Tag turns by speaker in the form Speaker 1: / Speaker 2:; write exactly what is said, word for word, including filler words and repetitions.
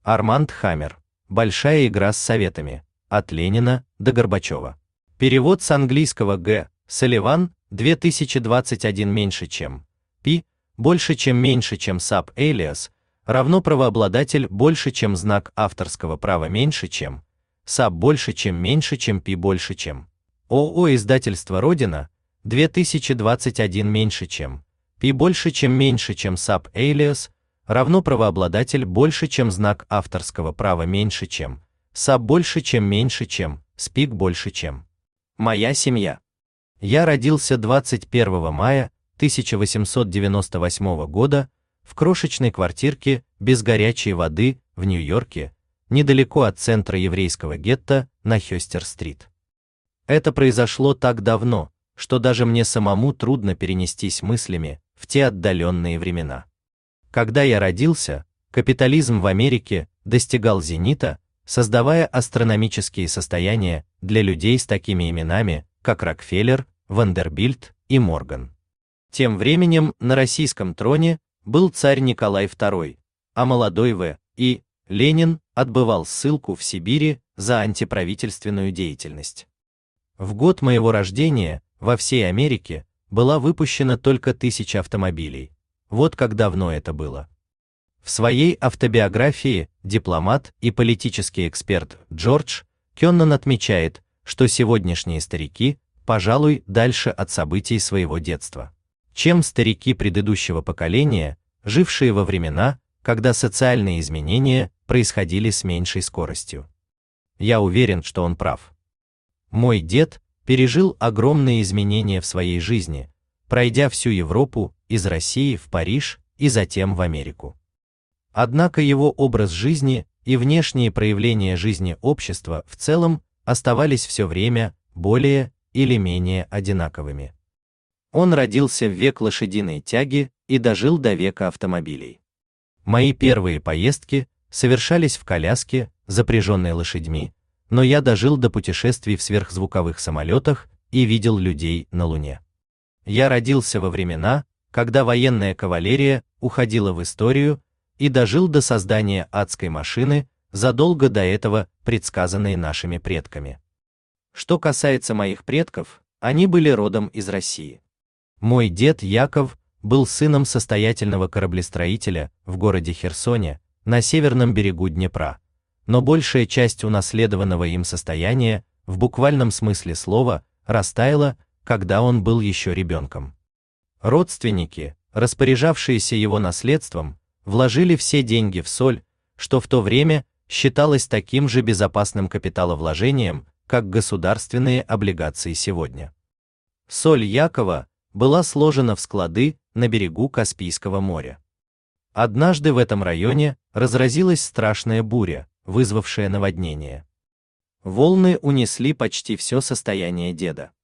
Speaker 1: Арманд Хаммер. Большая игра с советами. От Ленина до Горбачева. Перевод с английского Г. Салливан. две тысячи двадцать один меньше чем. Пи. Больше чем меньше чем sub-alias. Равно правообладатель больше чем знак авторского права меньше чем. Sub больше чем меньше чем пи больше чем. ООО издательство Родина. две тысячи двадцать один меньше чем. Пи больше чем меньше чем sub-alias. Равно правообладатель больше чем знак авторского права меньше чем. Sub больше чем меньше чем. Speak больше чем. Моя семья. Я родился двадцать первого мая тысяча восемьсот девяносто восьмого года в крошечной квартирке без горячей воды в Нью-Йорке, недалеко от центра еврейского гетто на Хёстер-стрит. Это произошло так давно, что даже мне самому трудно перенестись мыслями в те отдаленные времена. Когда я родился, капитализм в Америке достигал зенита, создавая астрономические состояния для людей с такими именами, как Рокфеллер, Вандербильт и Морган. Тем временем на российском троне был царь Николай второй, а молодой В. И. Ленин отбывал ссылку в Сибири за антиправительственную деятельность. В год моего рождения во всей Америке была выпущена только тысяча автомобилей. Вот как давно это было. В своей автобиографии дипломат и политический эксперт Джордж Кеннон отмечает, что сегодняшние старики, пожалуй, дальше от событий своего детства, чем старики предыдущего поколения, жившие во времена, когда социальные изменения происходили с меньшей скоростью. Я уверен, что он прав. Мой дед пережил огромные изменения в своей жизни, пройдя всю Европу, из России в Париж и затем в Америку. Однако его образ жизни и внешние проявления жизни общества в целом оставались все время более или менее одинаковыми. Он родился в век лошадиной тяги и дожил до века автомобилей. Мои первые поездки совершались в коляске, запряженной лошадьми, но я дожил до путешествий в сверхзвуковых самолетах и видел людей на Луне. Я родился во времена, когда военная кавалерия уходила в историю, и дожил до создания адской машины, задолго до этого предсказанной нашими предками. Что касается моих предков, они были родом из России. Мой дед Яков был сыном состоятельного кораблестроителя в городе Херсоне, на северном берегу Днепра, но большая часть унаследованного им состояния, в буквальном смысле слова, растаяла, когда он был еще ребенком. Родственники, распоряжавшиеся его наследством, вложили все деньги в соль, что в то время считалось таким же безопасным капиталовложением, как государственные облигации сегодня. Соль Якова была сложена в склады на берегу Каспийского моря. Однажды в этом районе разразилась страшная буря, вызвавшая наводнение. Волны унесли почти все состояние деда.